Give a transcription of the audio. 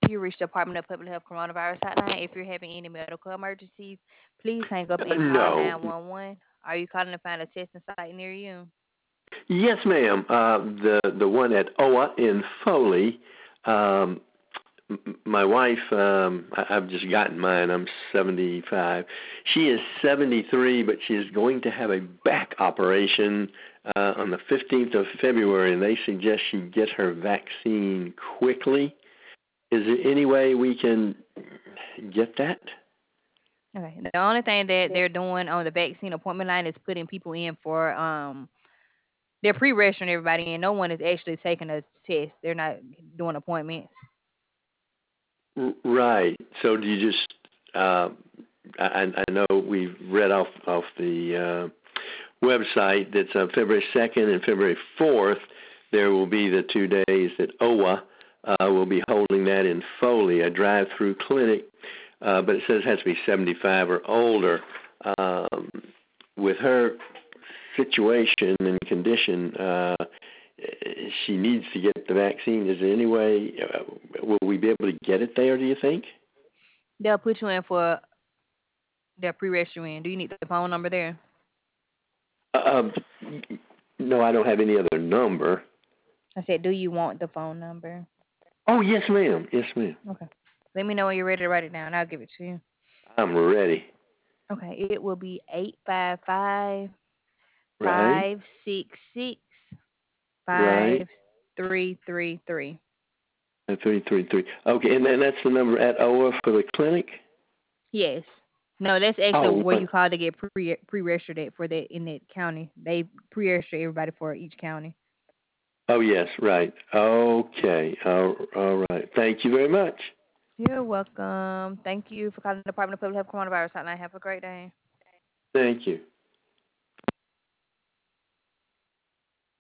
You reached the Department of Public Health Coronavirus Hotline. If you're having any medical emergencies, please hang up and call No. 911. Are you calling to find a testing site near you? Yes, ma'am. The one at OA in Foley. Um, my wife, I've just gotten mine. I'm 75. She is 73, but she is going to have a back operation on the 15th of February, and they suggest she get her vaccine quickly. Is there any way we can get that? Okay. The only thing that they're doing on the vaccine appointment line is putting people in for they're pre-registering everybody, and no one is actually taking a test. They're not doing appointments. Right. So do you just? I know we've read off the website that's on February 2nd and February 4th. There will be the 2 days that OWA will be holding that in Foley, a drive-through clinic, but it says it has to be 75 or older. With her situation and condition, she needs to get the vaccine. Is there any way, will we be able to get it there, do you think? They'll put you in for their pre-register in. Do you need the phone number there? Um, no, I don't have any other number. I said, do you want the phone number? Oh, yes, ma'am. Yes, ma'am. Okay. Let me know when you're ready to write it down. I'll give it to you. I'm ready. Okay. It will be 855 Right, 566 right. 5333. 333. Okay, and then that's the number at OWA for the clinic? Yes. No, that's actually Oh, where you call to get pre-registered at for that in that county. They pre-register everybody for each county. oh, yes, right. Okay, all right. Thank you very much. You're welcome. Thank you for calling the Department of Public Health Coronavirus Hotline. Have a great day. Thank you.